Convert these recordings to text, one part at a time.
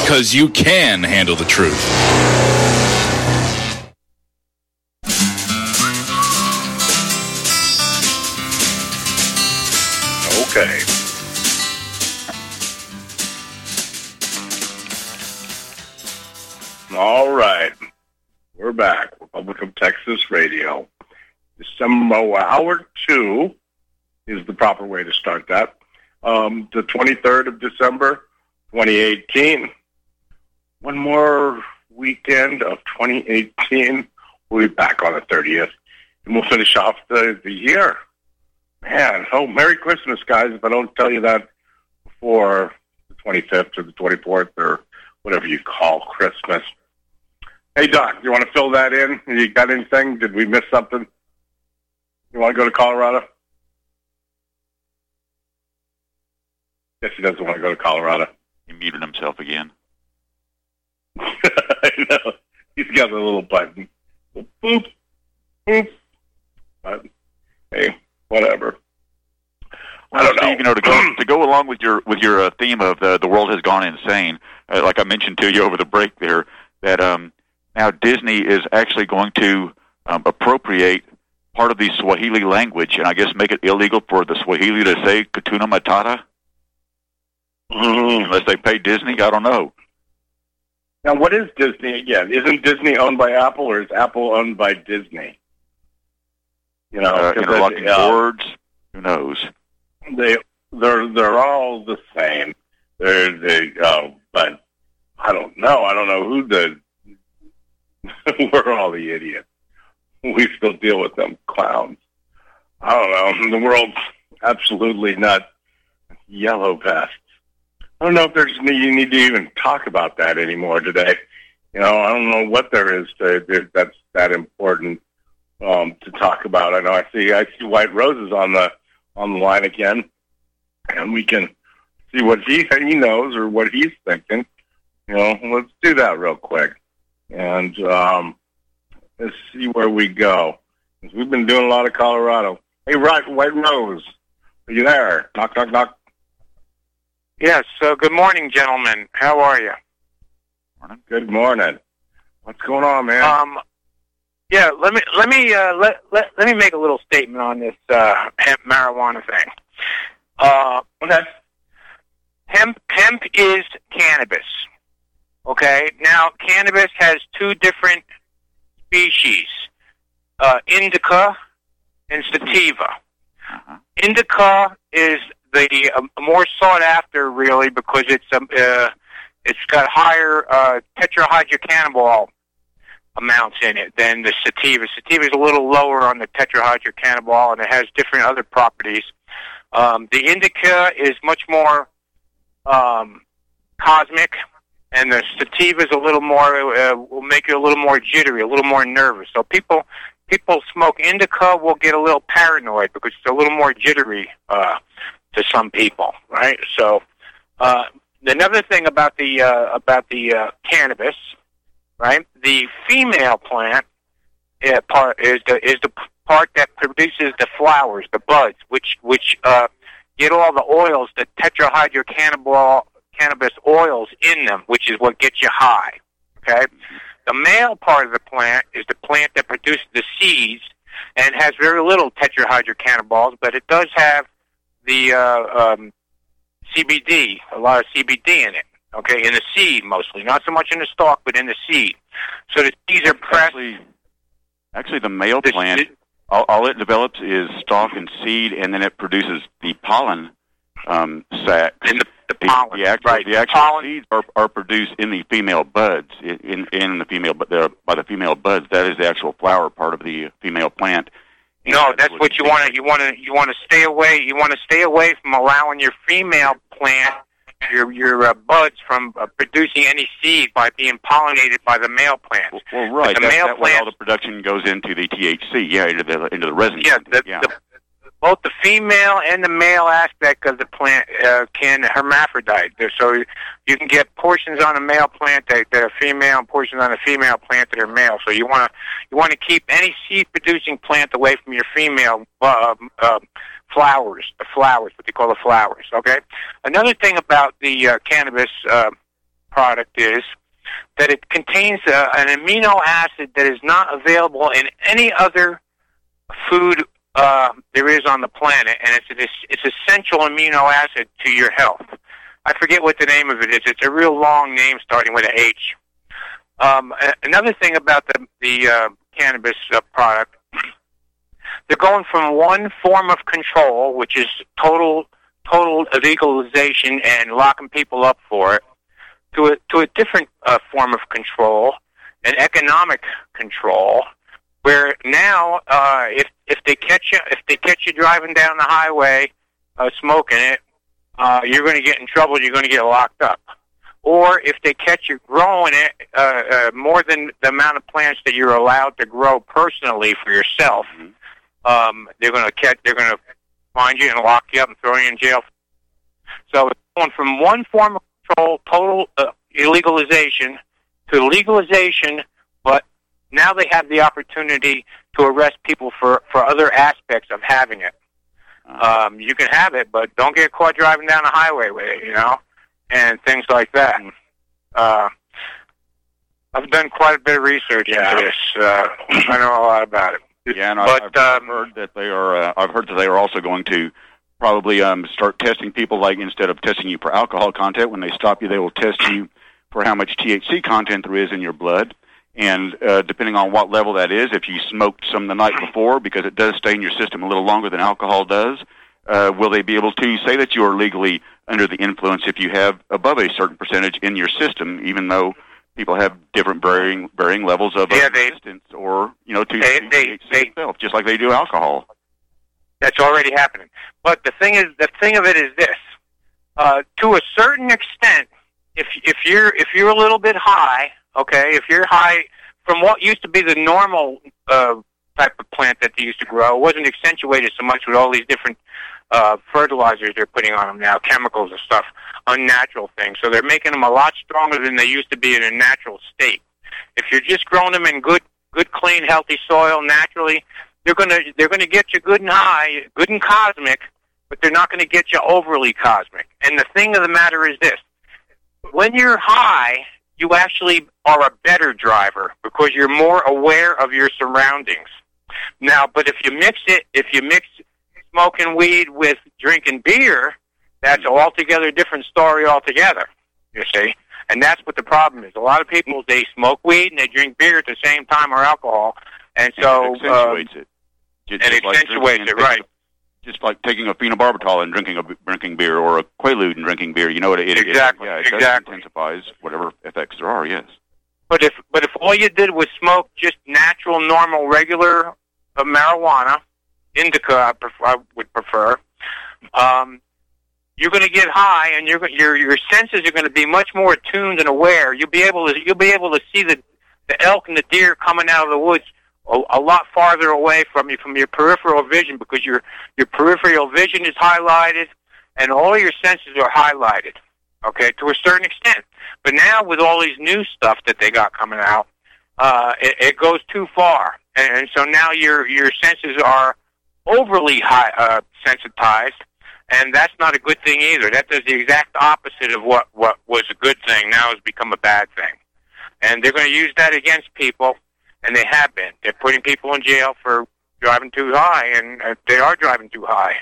because you can handle the truth. Okay. All right. We're back. Republic of Texas Radio. December hour 2 is the proper way to start that. The 23rd of December, 2018. One more weekend of 2018. We'll be back on the 30th, and we'll finish off the year. Man, Merry Christmas, guys, if I don't tell you that before the 25th or the 24th or whatever you call Christmas. Hey, Doc, you want to fill that in? You got anything? Did we miss something? You want to go to Colorado? Yes, he doesn't want to go to Colorado. He muted himself again. I know. He's got a little button. Boop, boop. But, hey, whatever. I don't know. Steve, to go along with your theme of the world has gone insane, like I mentioned to you over the break there, that now Disney is actually going to appropriate part of the Swahili language and I guess make it illegal for the Swahili to say Hakuna Matata. Unless they pay Disney, I don't know. Now, what is Disney again? Isn't Disney owned by Apple, or is Apple owned by Disney? You know, interlocking boards. Who knows? They're all the same. But I don't know. I don't know who we're all the idiots. We still deal with them clowns. I don't know. The world's absolutely not yellow vests. I don't know if you need to even talk about that anymore today. You know, I don't know what there is that's that important to talk about. I know I see White Roses on the line again, and we can see what he knows or what he's thinking. You know, let's do that real quick, and let's see where we go. We've been doing a lot of Colorado. Hey, White Rose, are you there? Knock, knock, knock. Yes. Good morning, gentlemen. How are you? Good morning. What's going on, man? Yeah. Let me make a little statement on this hemp marijuana thing. Okay. Hemp is cannabis. Okay. Now, cannabis has two different species: indica and sativa. Uh-huh. Indica is the more sought after, really, because it's got higher tetrahydrocannabinol amounts in it than the sativa. Sativa is a little lower on the tetrahydrocannabinol, and it has different other properties. The indica is much more cosmic, and the sativa is a little more will make you a little more jittery, a little more nervous. So people smoke indica will get a little paranoid because it's a little more jittery to some people, right? So another thing about the cannabis, right? The female plant part is the part that produces the flowers, the buds, which get all the oils, the tetrahydrocannabis oils in them, which is what gets you high. Okay. The male part of the plant is the plant that produces the seeds and has very little tetrahydrocannabinols, but it does have the CBD, a lot of CBD in it, okay, in the seed mostly, not so much in the stalk, but in the seed. So the seeds are pressed. Actually, the male plant, all it develops is stalk and seed, and then it produces the pollen sac. And the pollen, the actual pollen seeds are produced in the female buds, in the female, by the female buds. That is the actual flower part of the female plant. No, that's what you want to. You want to stay away. You want to stay away from allowing your female plant, your buds, from producing any seed by being pollinated by the male plant. Well, right. That's why all the production goes into the THC, into the resin. Yeah, both the female and the male aspect of the plant can hermaphrodite. So you can get portions on a male plant that are female and portions on a female plant that are male. So you want to keep any seed-producing plant away from your female flowers, what they call the flowers, okay? Another thing about the cannabis product is that it contains an amino acid that is not available in any other food there is on the planet, and it's essential amino acid to your health. I forget what the name of it is. It's a real long name starting with an H. Another thing about the cannabis product, they're going from one form of control, which is total legalization and locking people up for it, to a different form of control, an economic control, where now if they catch you driving down the highway smoking it, you're going to get in trouble. You're going to get locked up. Or if they catch you growing it more than the amount of plants that you're allowed to grow personally for yourself, they're going to find you and lock you up and throw you in jail. So it's going from one form of control, total illegalization, to legalization, but now they have the opportunity to arrest people for other aspects of having it. You can have it, but don't get caught driving down the highway with it, and things like that. I've done quite a bit of research into this. I know a lot about it. Yeah, and I've heard that they are. I've heard that they are also going to probably start testing people. Like, instead of testing you for alcohol content, when they stop you, they will test you for how much THC content there is in your blood. And depending on what level that is, if you smoked some the night before, because it does stay in your system a little longer than alcohol does, will they be able to say that you are legally under the influence if you have above a certain percentage in your system, even though people have different varying levels of resistance or, to THC itself, just like they do alcohol. That's already happening. But the thing of it is this: to a certain extent, if you're a little bit high, okay, if you're high from what used to be the normal type of plant that they used to grow, it wasn't accentuated so much with all these different fertilizers they're putting on them now, chemicals and stuff, unnatural things. So they're making them a lot stronger than they used to be in a natural state. If you're just growing them in good, clean, healthy soil naturally, they're gonna get you good and high, good and cosmic, but they're not going to get you overly cosmic. And the thing of the matter is this: when you're high, you actually are a better driver because you're more aware of your surroundings. Now, but if you mix smoking weed with drinking beer, that's an altogether different story altogether, you see. And that's what the problem is. A lot of people, they smoke weed and they drink beer at the same time, or alcohol, and so it accentuates it. It accentuates it, right. Just like taking a phenobarbital and drinking beer, or a Quaalude and drinking beer. You know what it is. Exactly. Yeah, it exactly. intensifies whatever effects there are, yes. But if all you did was smoke just natural, normal, regular marijuana, indica I would prefer, you're going to get high, and your senses are going to be much more attuned and aware. You'll be able to see the elk and the deer coming out of the woods a lot farther away from you, from your peripheral vision, because your peripheral vision is highlighted, and all your senses are highlighted, okay, to a certain extent. But now with all these new stuff that they got coming out, it goes too far, and so now your senses are overly sensitized, and that's not a good thing either. That does the exact opposite of what was a good thing. Now has become a bad thing, and they're going to use that against people. And they have been. They're putting people in jail for driving too high, and they are driving too high.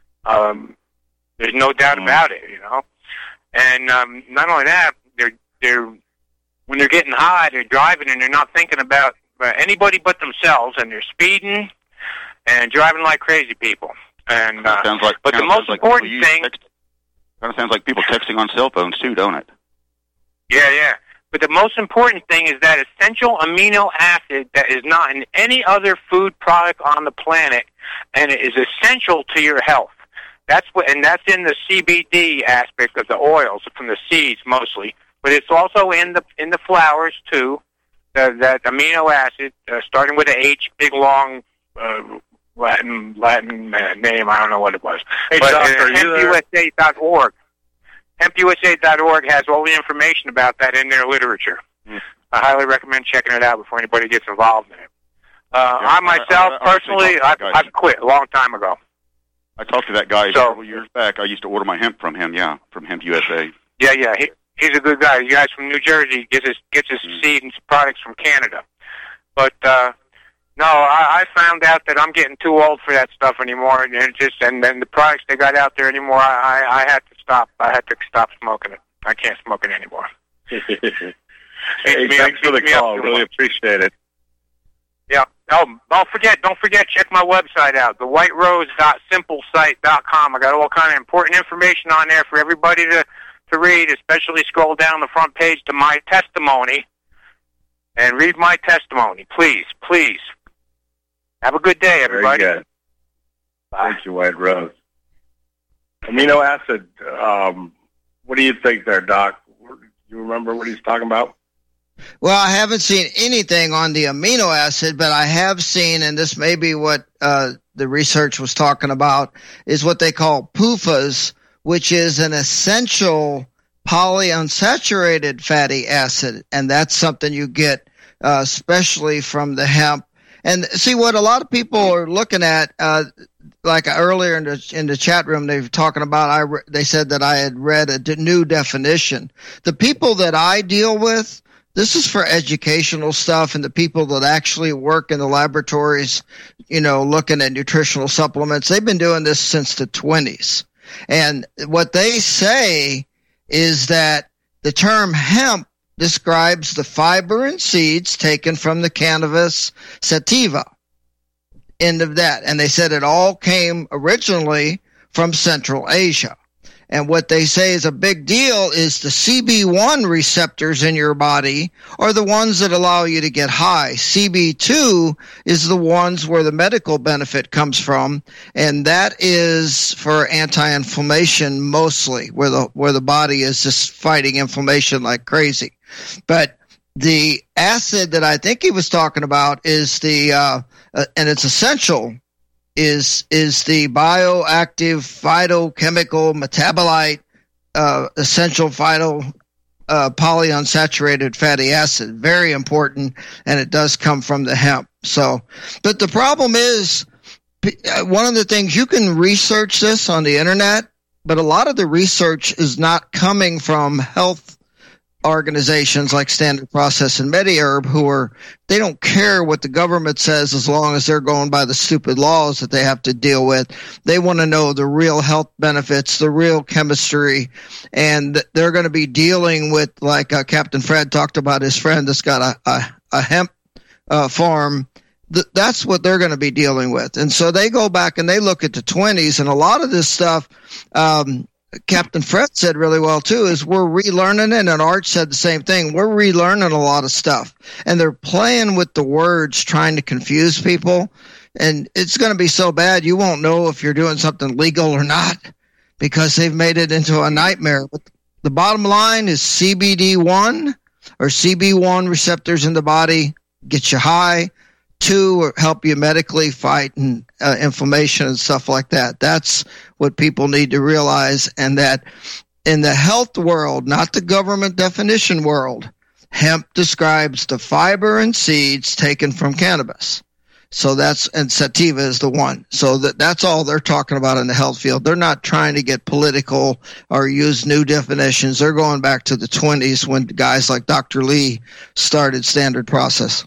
There's no doubt about it, And not only that, they're when they're getting high, they're driving and they're not thinking about anybody but themselves, and they're speeding and driving like crazy people. And but the most important thing, kind of sounds like people texting on cell phones too, don't it? Yeah. But the most important thing is that essential amino acid that is not in any other food product on the planet, and it is essential to your health. That's in the CBD aspect of the oils, from the seeds mostly, but it's also in the flowers too. That amino acid, starting with a H, big long Latin name. I don't know what it was. Hey, but Doctor, HempUSA.org. HempUSA.org has all the information about that in their literature. I highly recommend checking it out before anybody gets involved in it. I myself, personally, I've quit a long time ago. I talked to that guy several years back. I used to order my hemp from him, from Hemp USA. Yeah. He's a good guy. The guy's from New Jersey. Gets his seed and products from Canada. But no, I found out that I'm getting too old for that stuff anymore, and then the products they got out there anymore. I had to stop. I had to stop smoking it. I can't smoke it anymore. Hey, thanks for the call. Really appreciate it. Yeah. Oh, don't forget. Check my website out, thewhiterose.simplesite.com. I got all kind of important information on there for everybody to read. Especially scroll down the front page to my testimony and read my testimony, please. Have a good day, everybody. Very good. Bye. Thank you, White Rose. Amino acid. What do you think there, Doc? You remember what he's talking about? Well, I haven't seen anything on the amino acid, but I have seen, and this may be what the research was talking about, is what they call PUFAs, which is an essential polyunsaturated fatty acid, and that's something you get especially from the hemp. And see, what a lot of people are looking at, like earlier in the chat room, they were talking about, they said that I had read a new definition. The people that I deal with, this is for educational stuff, and the people that actually work in the laboratories, looking at nutritional supplements, they've been doing this since the 20s. And what they say is that the term hemp describes the fiber and seeds taken from the cannabis sativa. End of that. And they said it all came originally from Central Asia. And what they say is a big deal is the CB1 receptors in your body are the ones that allow you to get high. CB2 is the ones where the medical benefit comes from, and that is for anti-inflammation mostly, where the body is just fighting inflammation like crazy. But the acid that I think he was talking about is the and it's essential, is the bioactive phytochemical metabolite essential polyunsaturated fatty acid. Very important, and it does come from the hemp. So, but the problem is, one of the things, you can research this on the internet, but a lot of the research is not coming from health organizations like Standard Process and MediHerb, they don't care what the government says as long as they're going by the stupid laws that they have to deal with. They want to know the real health benefits, the real chemistry, and they're going to be dealing with, like Captain Fred talked about, his friend that's got a hemp farm. That's what they're going to be dealing with. And so they go back and they look at the 20s, and a lot of this stuff, Captain Fred said really well too, is we're relearning it, and Art said the same thing. We're relearning a lot of stuff, and they're playing with the words, trying to confuse people, and it's going to be so bad you won't know if you're doing something legal or not, because they've made it into a nightmare. But the bottom line is CBD1 or CB1 receptors in the body get you high. 2, help you medically fight inflammation and stuff like that. That's what people need to realize, and that in the health world, not the government definition world, hemp describes the fiber and seeds taken from cannabis. So and sativa is the one. So that's all they're talking about in the health field. They're not trying to get political or use new definitions. They're going back to the 20s when guys like Dr. Lee started Standard Process.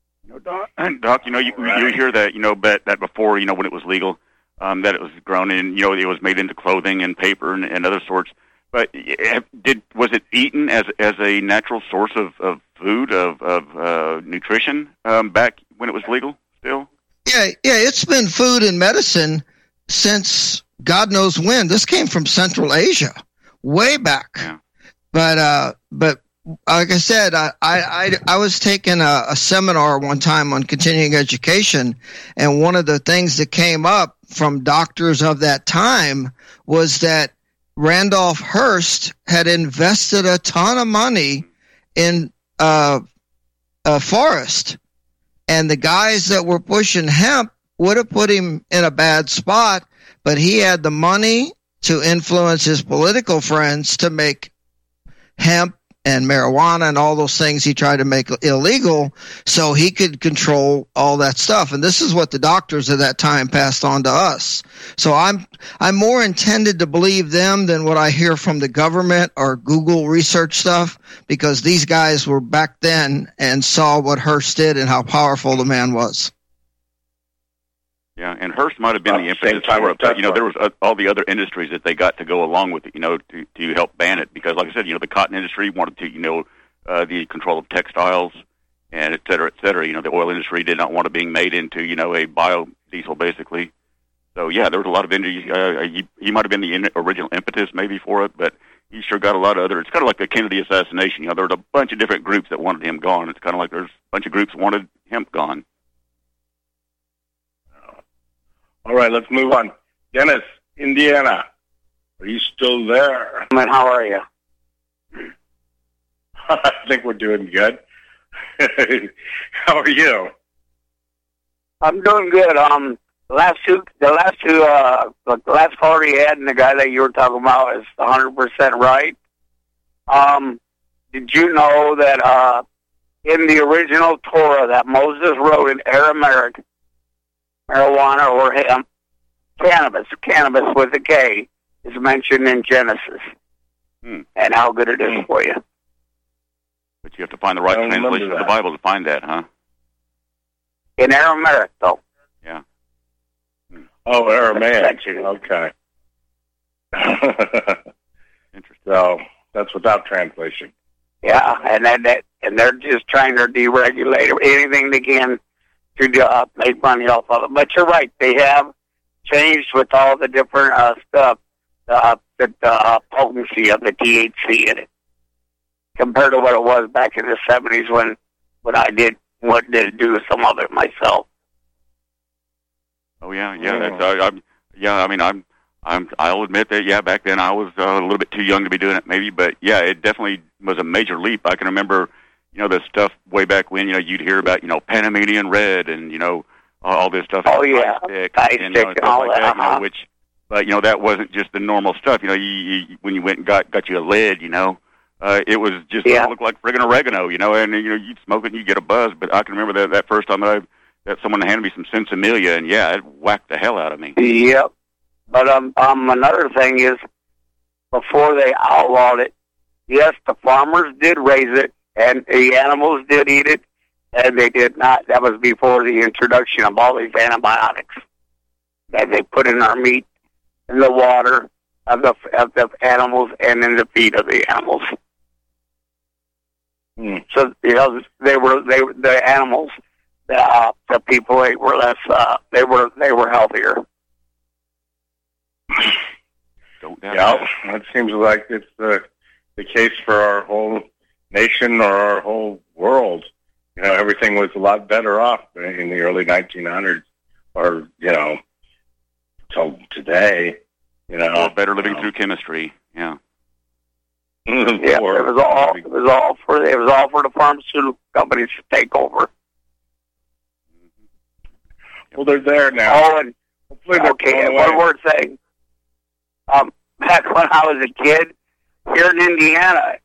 Doc, you hear that, that before, when it was legal, that it was grown in, it was made into clothing and paper and other sorts. But was it eaten as a natural source of food, of nutrition, back when it was legal still? Yeah, it's been food and medicine since God knows when. This came from Central Asia, way back. Yeah. But like I said, I was taking a seminar one time on continuing education, and one of the things that came up from doctors of that time was that Randolph Hearst had invested a ton of money in a forest, and the guys that were pushing hemp would have put him in a bad spot, but he had the money to influence his political friends to make hemp and marijuana and all those things he tried to make illegal so he could control all that stuff. And this is what the doctors at that time passed on to us. So I'm more intended to believe them than what I hear from the government or Google research stuff, because these guys were back then and saw what Hearst did and how powerful the man was. Yeah, and Hearst might have been the impetus for it, but, there was all the other industries that they got to go along with it, to help ban it. Because, like I said, the cotton industry wanted to, the control of textiles and et cetera, et cetera. The oil industry did not want it being made into, a biodiesel, basically. So, yeah, there was a lot of industries. He might have been the original impetus maybe for it, but he sure got a lot of other. It's kind of like the Kennedy assassination. There was a bunch of different groups that wanted him gone. It's kind of like there's a bunch of groups that wanted hemp gone. All right, let's move on. Dennis, Indiana, are you still there? Man, how are you? I think we're doing good. How are you? I'm doing good. The last caller you had and the guy that you were talking about is 100% right. Did you know that in the original Torah that Moses wrote in Aramaic, marijuana or hemp, cannabis with a K, is mentioned in Genesis, and how good it is for you. But you have to find the right translation of the Bible to find that, huh? In Aramaic, though. Yeah. Oh, Aramaic. Okay. Interesting. So that's without translation. Yeah, and they're just trying to deregulate anything they can to make money off of it. But you're right, they have changed with all the different stuff, the potency of the THC in it, compared to what it was back in the 70s when I did do some of it myself. Oh yeah. I'll admit that. Back then I was a little bit too young to be doing it, maybe, but yeah, it definitely was a major leap. I can remember, the stuff way back when, you'd hear about, Panamanian Red and, all this stuff. Oh, yeah. Ice stick and all like that, but, that wasn't just the normal stuff. You when you went and got you a lead, it was just it looked like friggin' oregano, and, you'd smoke it and you'd get a buzz. But I can remember that first time that someone handed me some Sensimilia, and, yeah, it whacked the hell out of me. Yep. But another thing is, before they outlawed it, yes, the farmers did raise it, and the animals did eat it, and they did not. That was before the introduction of all these antibiotics that they put in our meat, in the water of the animals, and in the feed of the animals. So the animals that the people ate were less. They were healthier. Yeah, that seems like it's the case for our whole nation or our whole world. Everything was a lot better off in the early 1900s, or till today. Or better living through chemistry. Yeah. Yeah, it was all for the pharmaceutical companies to take over. Well, they're there now. Oh, and one more thing. Back when I was a kid here in Indiana,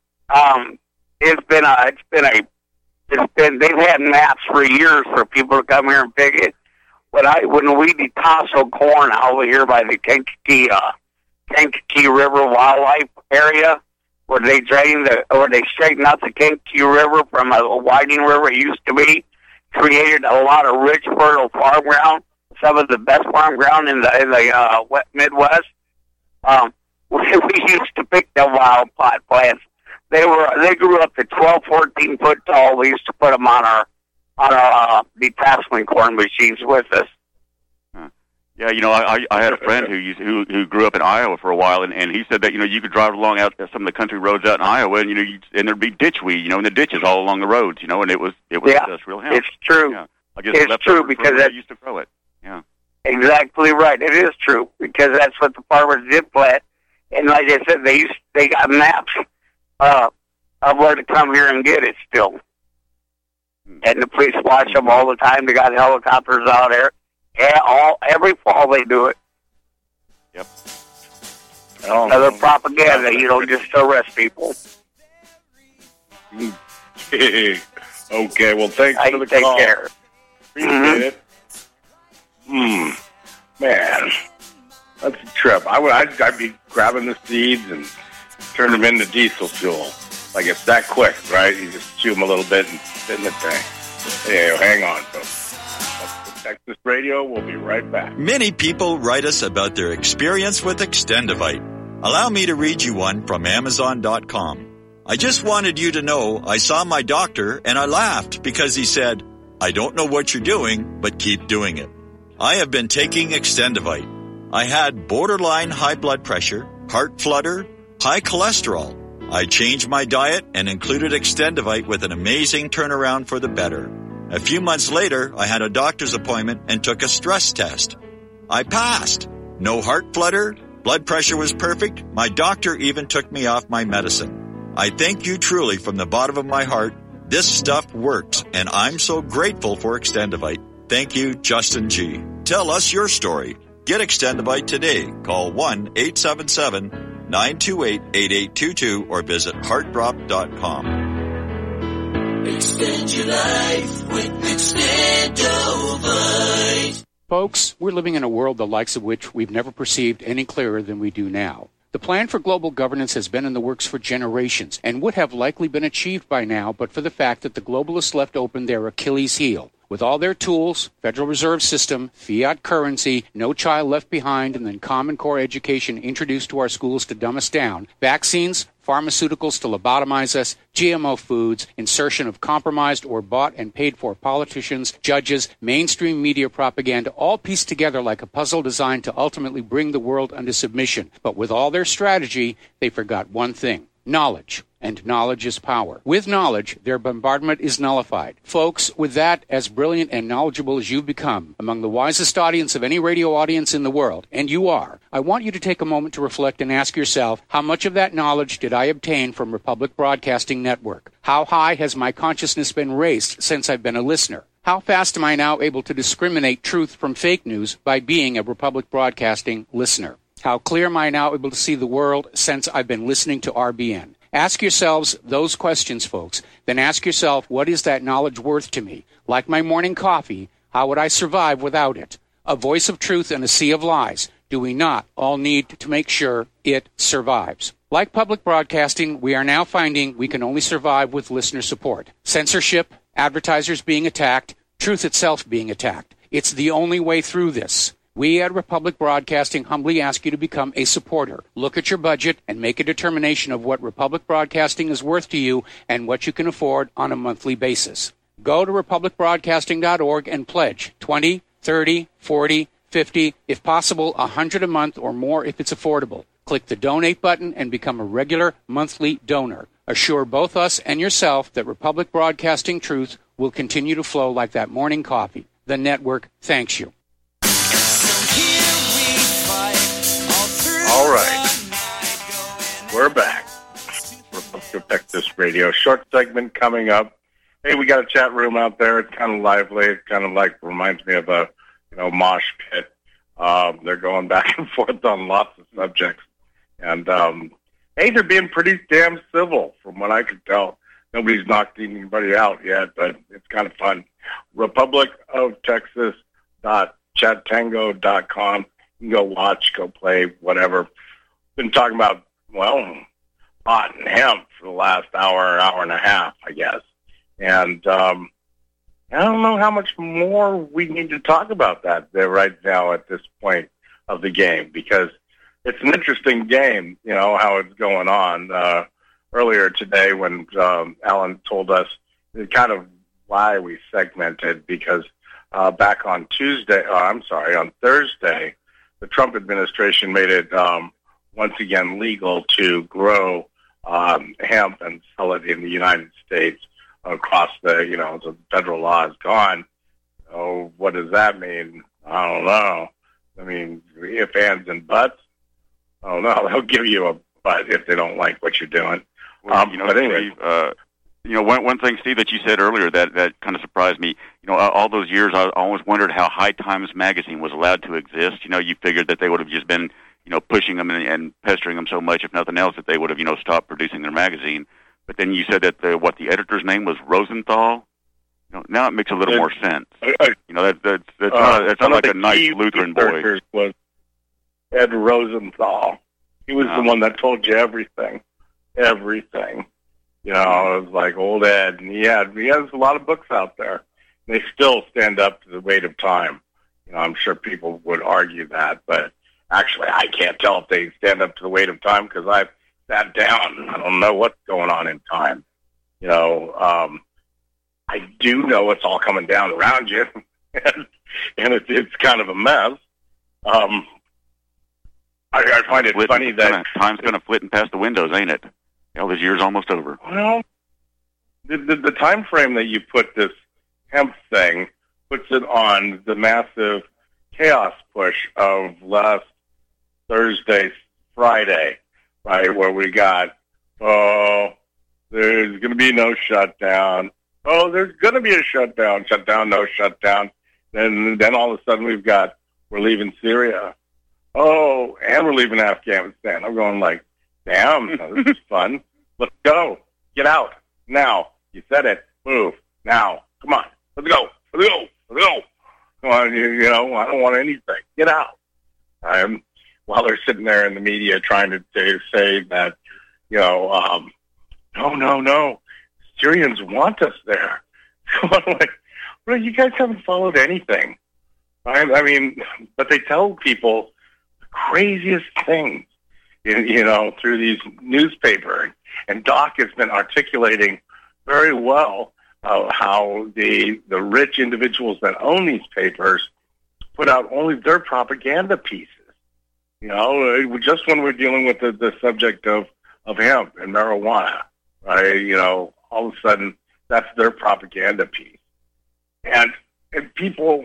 they've had maps for years for people to come here and pick it. When we did Tasso corn over here by the Kankakee River Wildlife Area, where they straightened out the Kankakee River from a winding river it used to be, created a lot of rich, fertile farm ground, some of the best farm ground in the Midwest. We used to pick the wild pot plants. They grew up to 12, 14 foot tall. We used to put them on our detasseling corn machines with us. Yeah, I had a friend who grew up in Iowa for a while, and he said that you could drive along out some of the country roads out in Iowa, and and there'd be ditchweed, in the ditches all along the roads, and it was industrial hemp. It's true. Yeah. I guess it's true because they used to grow it. Yeah. Exactly right. It is true because that's what the farmers did plant, and like I said, they got maps of where to come here and get it still, and the police watch them all the time. They got helicopters out there. Yeah, every fall they do it. Yep. Another propaganda, just to arrest people. Okay, well, thanks for the take call. care. Appreciate it. Man, that's a trip. I'd be grabbing the seeds and turn them into diesel fuel. Like, it's that quick, right? You just chew them a little bit and sit in the tank. Hey, hang on, folks. Texas Radio, we'll be right back. Many people write us about their experience with Extendivite. Allow me to read you one from Amazon.com. I just wanted you to know I saw my doctor and I laughed because he said, I don't know what you're doing, but keep doing it. I have been taking Extendivite. I had borderline high blood pressure, heart flutter, high cholesterol. I changed my diet and included Extendivite with an amazing turnaround for the better. A few months later, I had a doctor's appointment and took a stress test. I passed. No heart flutter. Blood pressure was perfect. My doctor even took me off my medicine. I thank you truly from the bottom of my heart. This stuff works, and I'm so grateful for Extendivite. Thank you, Justin G. Tell us your story. Get Extendivite today. Call 1-877-928-8822 or visit heartdrop.com. Extend your life with Extendivite. Folks, we're living in a world the likes of which we've never perceived any clearer than we do now. The plan for global governance has been in the works for generations and would have likely been achieved by now but for the fact that the globalists left open their Achilles heel. With all their tools, Federal Reserve System, fiat currency, no child left behind, and then Common Core education introduced to our schools to dumb us down, vaccines, pharmaceuticals to lobotomize us, GMO foods, insertion of compromised or bought and paid for politicians, judges, mainstream media propaganda, all pieced together like a puzzle designed to ultimately bring the world under submission. But with all their strategy, they forgot one thing: knowledge. And knowledge is power. With knowledge, their bombardment is nullified. Folks, with that, as brilliant and knowledgeable as you've become, among the wisest audience of any radio audience in the world, and you are, I want you to take a moment to reflect and ask yourself, how much of that knowledge did I obtain from Republic Broadcasting Network? How high has my consciousness been raised since I've been a listener? How fast am I now able to discriminate truth from fake news by being a Republic Broadcasting listener? How clear am I now able to see the world since I've been listening to RBN? Ask yourselves those questions, folks. Then ask yourself, what is that knowledge worth to me? Like my morning coffee, how would I survive without it? A voice of truth in a sea of lies. Do we not all need to make sure it survives? Like public broadcasting, we are now finding we can only survive with listener support. Censorship, advertisers being attacked, truth itself being attacked. It's the only way through this. We at Republic Broadcasting humbly ask you to become a supporter. Look at your budget and make a determination of what Republic Broadcasting is worth to you and what you can afford on a monthly basis. Go to republicbroadcasting.org and pledge $20, $30, $40, $50, if possible, $100 a month or more if it's affordable. Click the donate button and become a regular monthly donor. Assure both us and yourself that Republic Broadcasting truth will continue to flow like that morning coffee. The network thanks you. All right, we're back. Republic Texas Radio. Short segment coming up. Hey, we got a chat room out there. It's kind of lively. It kind of like reminds me of a mosh pit. They're going back and forth on lots of subjects, and hey, they're being pretty damn civil from what I can tell. Nobody's knocked anybody out yet, but it's kind of fun. RepublicofTexas.chattango.com. You can go watch, go play, whatever. Been talking about, pot and hemp for the last hour and a half, I guess. And I don't know how much more we need to talk about that there right now at this point of the game, because it's an interesting game, how it's going on. Earlier today when Alan told us kind of why we segmented, because back on Thursday, the Trump administration made it once again legal to grow hemp and sell it in the United States across the federal law is gone. Oh, what does that mean? I don't know. I mean, if, ands, and buts, I don't know. They'll give you a butt if they don't like what you're doing. Well, but anyway. Steve, one thing, Steve, that you said earlier that kind of surprised me. All those years, I always wondered how High Times magazine was allowed to exist. You figured that they would have just been, pushing them and pestering them so much, if nothing else, that they would have, stopped producing their magazine. But then you said that the editor's name was Rosenthal. Now it makes a little more sense. That's not like a nice Lutheran boy. Was Ed Rosenthal. He was the one that told you everything. Everything. It was like old Ed, and he has a lot of books out there. They still stand up to the weight of time. I'm sure people would argue that, but actually I can't tell if they stand up to the weight of time because I've sat down. I don't know what's going on in time. I do know it's all coming down around you, and it's kind of a mess. I find it funny that time's going to flit and past the windows, ain't it? This year's almost over. Well, the time frame that you put this hemp thing puts it on the massive chaos push of last Thursday, Friday, right, where we got, there's going to be no shutdown. Oh, there's going to be a shutdown. Shutdown, no shutdown. Then all of a sudden we're leaving Syria. Oh, and we're leaving Afghanistan. I'm going like, damn, this is fun. Let's go. Get out. Now. You said it. Move. Now. Come on. Let's go. Let's go. Let's go. Come on. I don't want anything. Get out. While they're sitting there in the media trying to say that, no. Syrians want us there. I'm like, well, you guys haven't followed anything. I mean, but they tell people the craziest things, through these newspapers. And Doc has been articulating very well how the rich individuals that own these papers put out only their propaganda pieces. Just when we're dealing with the subject of hemp and marijuana, right? All of a sudden, that's their propaganda piece. And people,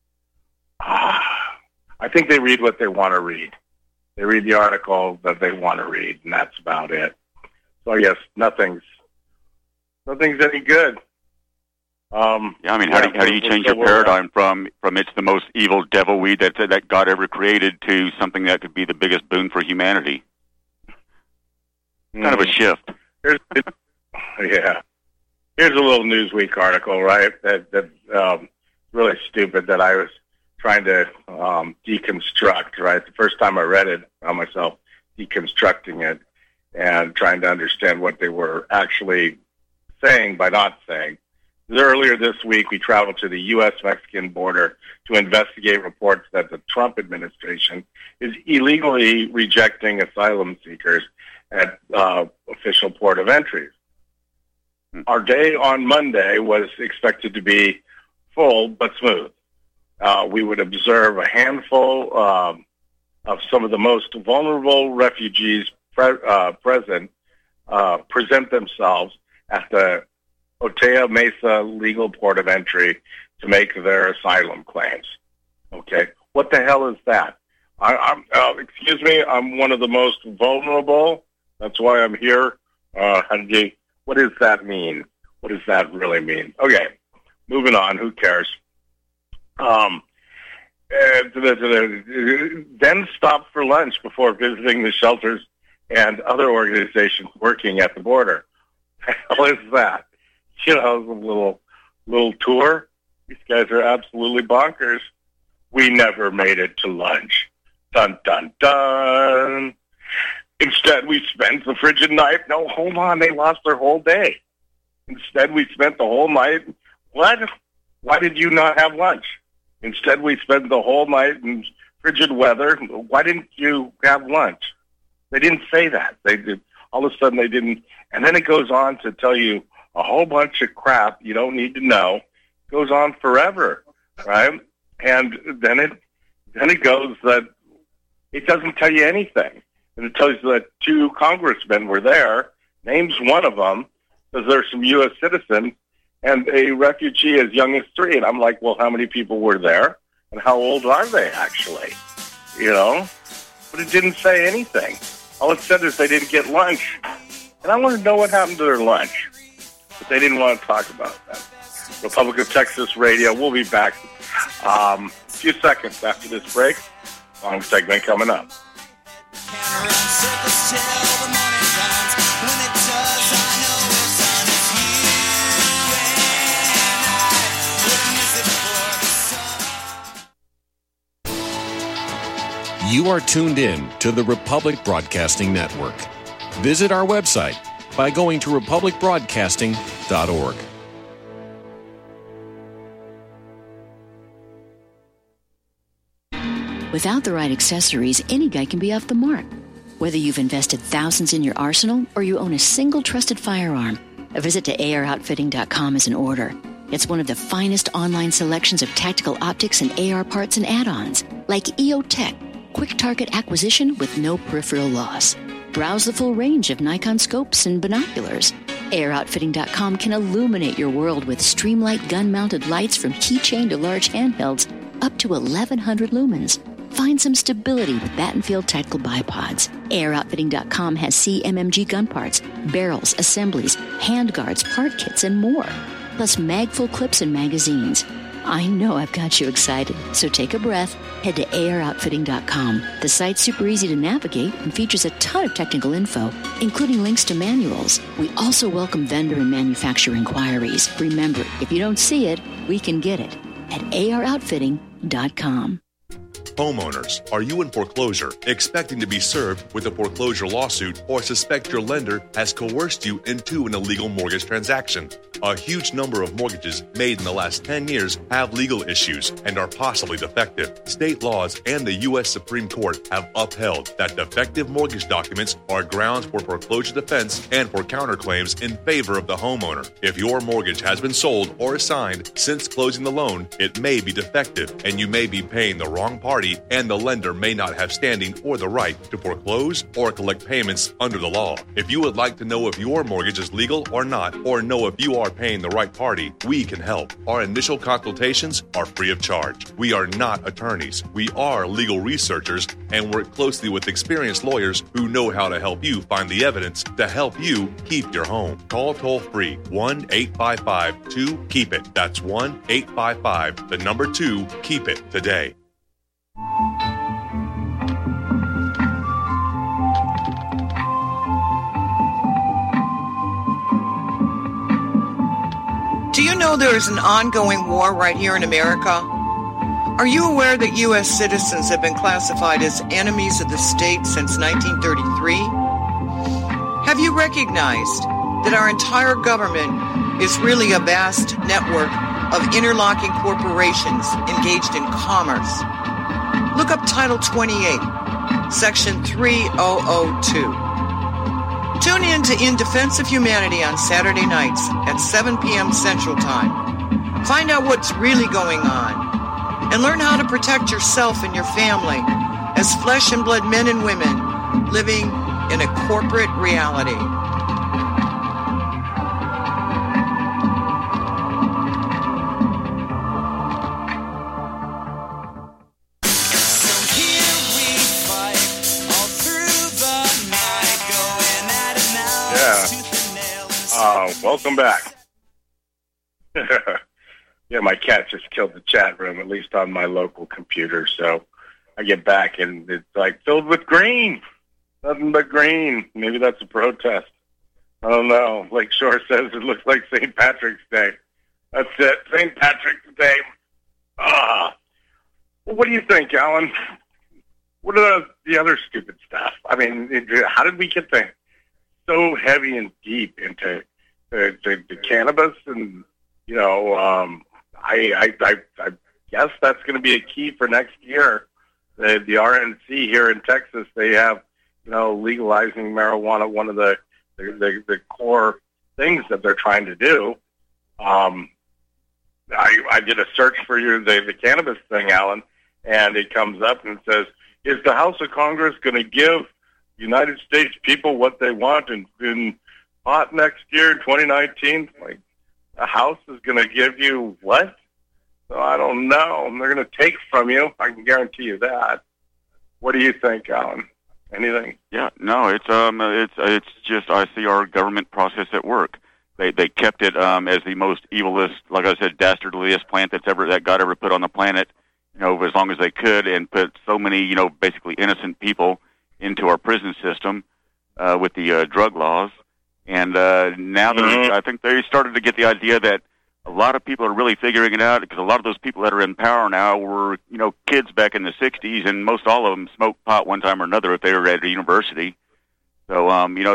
I think they read what they want to read. They read the article that they want to read, and that's about it. So I guess nothing's any good. How do you change your paradigm from it's the most evil devil weed that God ever created to something that could be the biggest boon for humanity? Kind of a shift. Here's a little Newsweek article, right? That really stupid that I was trying to deconstruct. Right, the first time I read it, I found myself deconstructing it and trying to understand what they were actually saying by not saying. Earlier this week, we traveled to the U.S.-Mexican border to investigate reports that the Trump administration is illegally rejecting asylum seekers at official port of entries. Our day on Monday was expected to be full but smooth. We would observe a handful of some of the most vulnerable refugees present themselves at the Otay Mesa legal port of entry to make their asylum claims. Okay, what the hell is that? Excuse me, I'm one of the most vulnerable. That's why I'm here. What does that mean? What does that really mean? Okay, moving on. Who cares? Then stopped for lunch before visiting the shelters and other organizations working at the border. What the hell is that? A little tour. These guys are absolutely bonkers. We never made it to lunch. Dun, dun, dun. Instead, we spent the frigid night. No, hold on. They lost their whole day. Instead, we spent the whole night. What? Why did you not have lunch? Instead, we spent the whole night in frigid weather. Why didn't you have lunch? They didn't say that. They did. All of a sudden, they didn't. And then it goes on to tell you a whole bunch of crap you don't need to know. It goes on forever, right? And then it goes that it doesn't tell you anything. And it tells you that 2 congressmen were there, names one of them, because there's some U.S. citizens, and a refugee as young as 3. And I'm like, well, how many people were there? And how old are they, actually? But it didn't say anything. All it said is they didn't get lunch. And I want to know what happened to their lunch. But they didn't want to talk about that. Republic of Texas Radio. We'll be back a few seconds after this break. Long segment coming up. Can run circles till the morning comes. When it does, I know You are tuned in to the Republic Broadcasting Network. Visit our website by going to republicbroadcasting.org. Without the right accessories, any guy can be off the mark. Whether you've invested thousands in your arsenal or you own a single trusted firearm, a visit to AROutfitting.com is in order. It's one of the finest online selections of tactical optics and AR parts and add-ons, like EOTech, quick target acquisition with no peripheral loss. Browse the full range of Nikon scopes and binoculars. AROutfitting.com can illuminate your world with Streamlight gun-mounted lights from keychain to large handhelds up to 1,100 lumens. Find some stability with Battenfield Tactical Bipods. AirOutfitting.com has CMMG gun parts, barrels, assemblies, handguards, part kits, and more. Plus magfull clips and magazines. I know I've got you excited, so take a breath. Head to AirOutfitting.com. The site's super easy to navigate and features a ton of technical info, including links to manuals. We also welcome vendor and manufacturer inquiries. Remember, if you don't see it, we can get it at AirOutfitting.com. Homeowners, are you in foreclosure, expecting to be served with a foreclosure lawsuit, or suspect your lender has coerced you into an illegal mortgage transaction? A huge number of mortgages made in the last 10 years have legal issues and are possibly defective. State laws and the U.S. Supreme Court have upheld that defective mortgage documents are grounds for foreclosure defense and for counterclaims in favor of the homeowner. If your mortgage has been sold or assigned since closing the loan, it may be defective and you may be paying the wrong party, and the lender may not have standing or the right to foreclose or collect payments under the law. If you would like to know if your mortgage is legal or not, or know if you are paying the right party, we can help. Our initial consultations are free of charge. We are not attorneys. We are legal researchers and work closely with experienced lawyers who know how to help you find the evidence to help you keep your home. Call toll-free 1-855-2-KEEP-IT. That's 1-855-2-KEEP-IT today. Do you know there is an ongoing war right here in America? Are you aware that U.S. citizens have been classified as enemies of the state since 1933? Have you recognized that our entire government is really a vast network of interlocking corporations engaged in commerce? Look up Title 28, Section 3002. Tune in to In Defense of Humanity on Saturday nights at 7 p.m. Central Time. Find out what's really going on and learn how to protect yourself and your family as flesh and blood men and women living in a corporate reality. Welcome back. Yeah, my cat just killed the chat room, at least on my local computer. So I get back, and it's like filled with green. Nothing but green. Maybe that's a protest. I don't know. Lake Shore says it looks like St. Patrick's Day. That's it. St. Patrick's Day. Well, what do you think, Alan? What are the other stupid stuff? I mean, how did we get there so heavy and deep into the cannabis? And, you know, I guess that's going to be a key for next year. The RNC here in Texas, they have, you know, legalizing marijuana, one of the core things that they're trying to do. I did a search for the cannabis thing, Alan, and it comes up and says, is the House of Congress going to give United States people what they want in pot next year, 2019? Like, the House is going to give you what? So I don't know. They're going to take from you. I can guarantee you that. What do you think, Alan? Anything? Yeah, no, it's just I see our government process at work. They kept it as the most evilest, like I said, dastardliest plant that God ever put on the planet, you know, as long as they could, and put so many, you know, basically innocent people into our prison system with the drug laws. And now I think they started to get the idea that a lot of people are really figuring it out, because a lot of those people that are in power now were, kids back in the 60s, and most all of them smoked pot one time or another if they were at a university. So,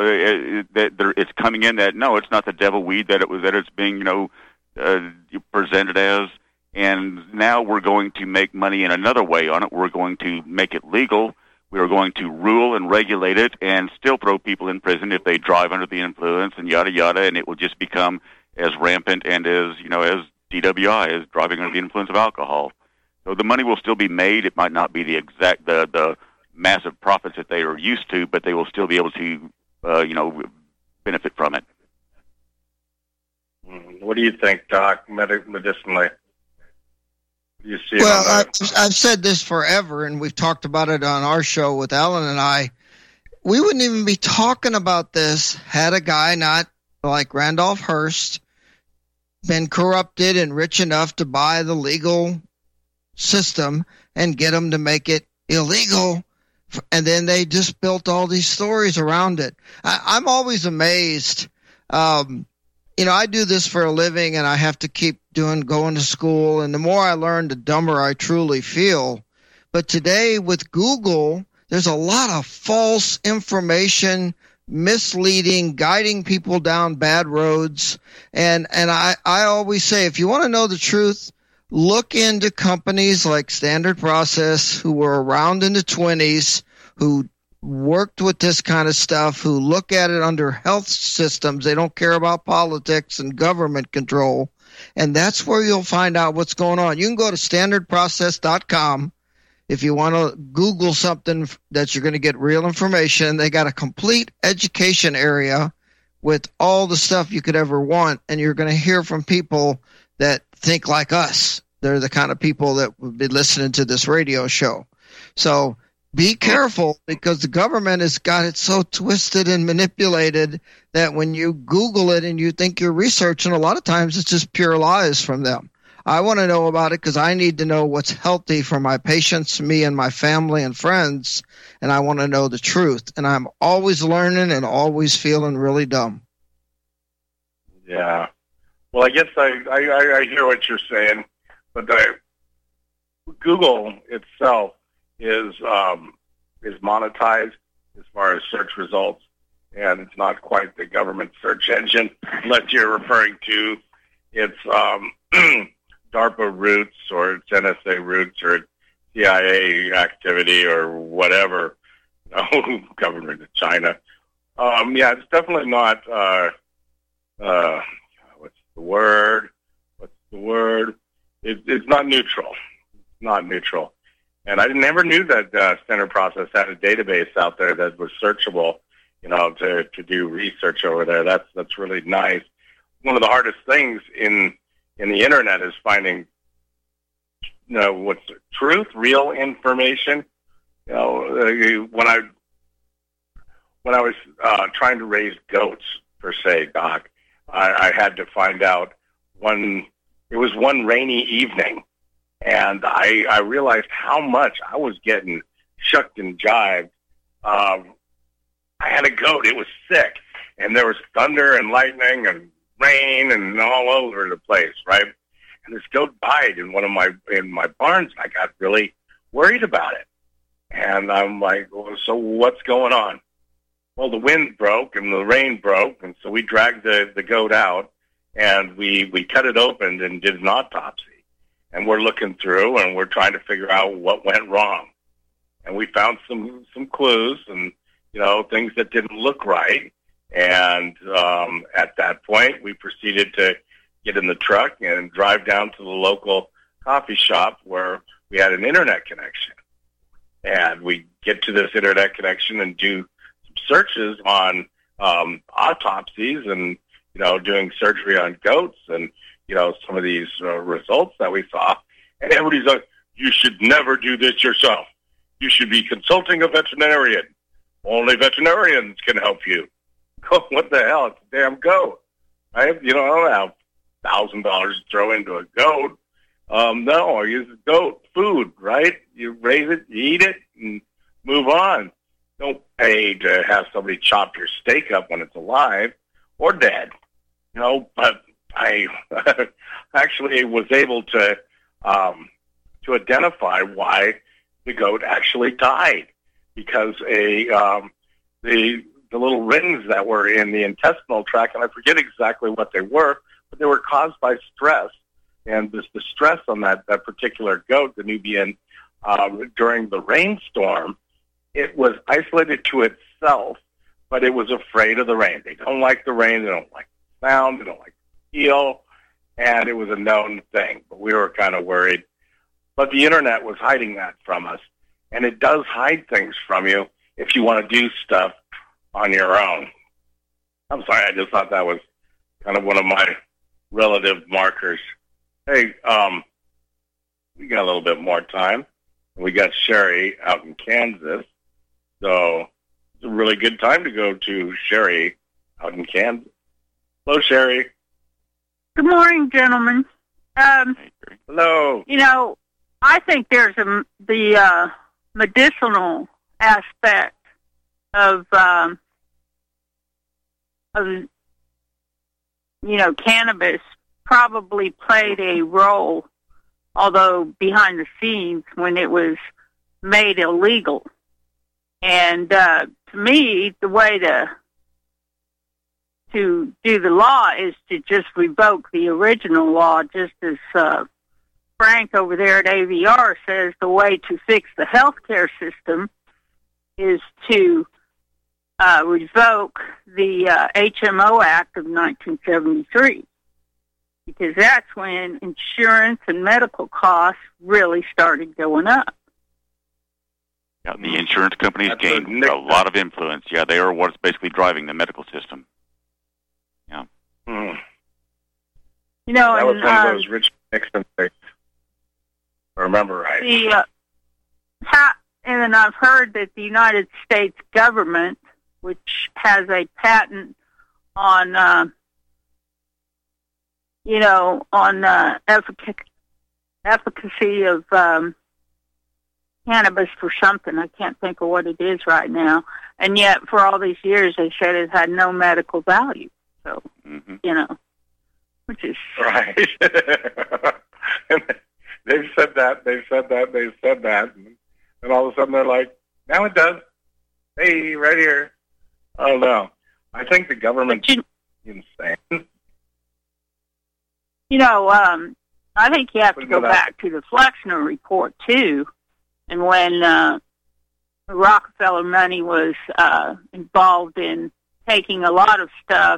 it's coming in that, no, it's not the devil weed that it's being, presented as. And now we're going to make money in another way on it. We're going to make it legal. We are going to rule and regulate it and still throw people in prison if they drive under the influence and yada, yada. And it will just become as rampant and as DWI, as driving under the influence of alcohol. So the money will still be made. It might not be the exact, the massive profits that they are used to, but they will still be able to, benefit from it. What do you think, Doc, medicinally? You see? Well, I've said this forever, and we've talked about it on our show with Ellen and I. We wouldn't even be talking about this had a guy not like Randolph Hearst been corrupted and rich enough to buy the legal system and get them to make it illegal. And then they just built all these stories around it. I'm always amazed. I do this for a living, and I have to keep going to school. And the more I learn, the dumber I truly feel. But today with Google, there's a lot of false information, misleading, guiding people down bad roads. And I always say, if you want to know the truth, look into companies like Standard Process, who were around in the 20s, who worked with this kind of stuff, who look at it under health systems. They don't care about politics and government control. And that's where you'll find out what's going on. You can go to standardprocess.com if you want to Google something that you're going to get real information. They got a complete education area with all the stuff you could ever want, and you're going to hear from people that think like us. They're the kind of people that would be listening to this radio show. So be careful, because the government has got it so twisted and manipulated that when you Google it and you think you're researching, a lot of times it's just pure lies from them. I want to know about it because I need to know what's healthy for my patients, me and my family and friends, and I want to know the truth. And I'm always learning and always feeling really dumb. Yeah. Well, I guess I hear what you're saying, but Google itself is monetized as far as search results, and it's not quite the government search engine unless you're referring to its DARPA roots or its NSA roots or CIA activity or whatever, government of China. It's definitely not, what's the word? It's not neutral. It's not neutral. And I never knew that Standard Process had a database out there that was searchable, to do research over there. That's really nice. One of the hardest things in the internet is finding, what's the truth, real information. When I was trying to raise goats, per se, Doc, I had to find out it was one rainy evening, and I realized how much I was getting shucked and jived. I had a goat. It was sick, and there was thunder and lightning and rain and all over the place, right? And this goat died in my barns, and I got really worried about it. And I'm like, well, so what's going on? Well, the wind broke and the rain broke, and so we dragged the goat out, and we cut it open and did an autopsy. And we're looking through, and we're trying to figure out what went wrong. And we found some clues and, things that didn't look right. And at that point, we proceeded to get in the truck and drive down to the local coffee shop where we had an internet connection. And we get to this internet connection and do some searches on autopsies and, doing surgery on goats and, some of these results that we saw. And everybody's like, you should never do this yourself. You should be consulting a veterinarian. Only veterinarians can help you. What the hell? It's a damn goat. I don't have $1,000 to throw into a goat. No, I use a goat food, right? You raise it, you eat it, and move on. Don't pay to have somebody chop your steak up when it's alive or dead. But I actually was able to identify why the goat actually died, because the little rings that were in the intestinal tract, and I forget exactly what they were, but they were caused by stress. And the stress on that particular goat, the Nubian, during the rainstorm, it was isolated to itself, but it was afraid of the rain. They don't like the rain. They don't like the sound. They don't like the feel. And it was a known thing, but we were kind of worried. But the Internet was hiding that from us. And it does hide things from you if you want to do stuff on your own. I'm sorry, I just thought that was kind of one of my relative markers. Hey, we got a little bit more time. We got Sherry out in Kansas. So it's a really good time to go to Sherry out in Kansas. Hello, Sherry. Good morning, gentlemen. Hello. You know, I think there's the medicinal aspect of cannabis probably played a role, although behind the scenes when it was made illegal. And to me, the way to do the law is to just revoke the original law, just as Frank over there at AVR says the way to fix the healthcare system is to revoke the HMO Act of 1973, because that's when insurance and medical costs really started going up. Yeah, the insurance companies gained a lot of influence. Yeah, they are what's basically driving the medical system. Yeah. Mm. You know, that was one of those Richard Nixon things. I remember right. And then I've heard that the United States government, which has a patent on, efficacy of cannabis for something. I can't think of what it is right now. And yet, for all these years, they said it had no medical value. So, which is... Right. They've said that. And all of a sudden they're like, now it does. Hey, right here. Oh, no. I think the government's insane. I think you have to go back to the Flexner report, too. And when Rockefeller money was involved in taking a lot of stuff,